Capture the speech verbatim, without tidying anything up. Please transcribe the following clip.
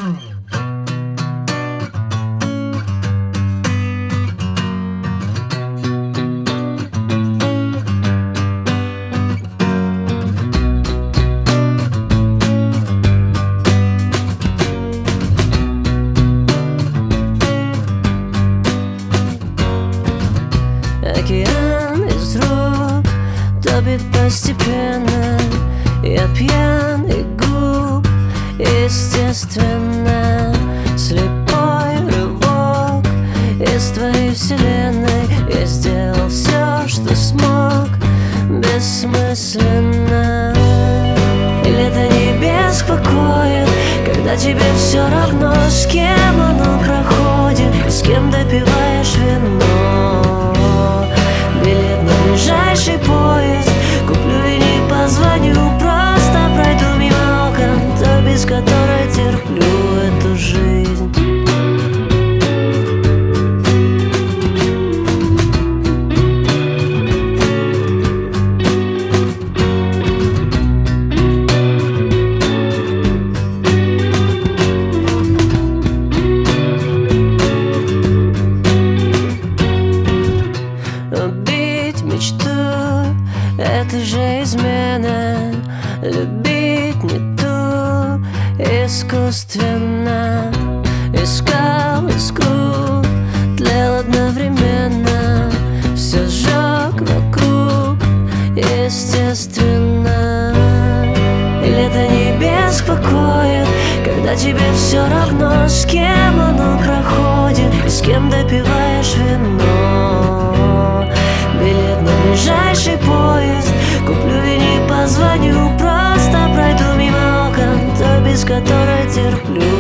Океан из рук топит постепенно. Я пьян и глуп, естественно. Слепой рывок из твоей вселенной. Я сделал все, что смог, бессмысленно. И лето не беспокоит, когда тебе все равно, с кем оно проходит и с кем допиваешь вино. Билет на ближайший поезд куплю и не позвоню, просто пройду мимо окон той, без которой терплю эту жизнь. Убить мечту — это же измена. Любить не ту искусственно. Искал искру, тлел одновременно. Все сжег вокруг, естественно. И лето не беспокоит, когда тебе все равно, с кем оно проходит и с кем допиваешь вино. Билет на ближайший поезд куплю и не позвоню, просто пройду мимо окон той, без которой терплю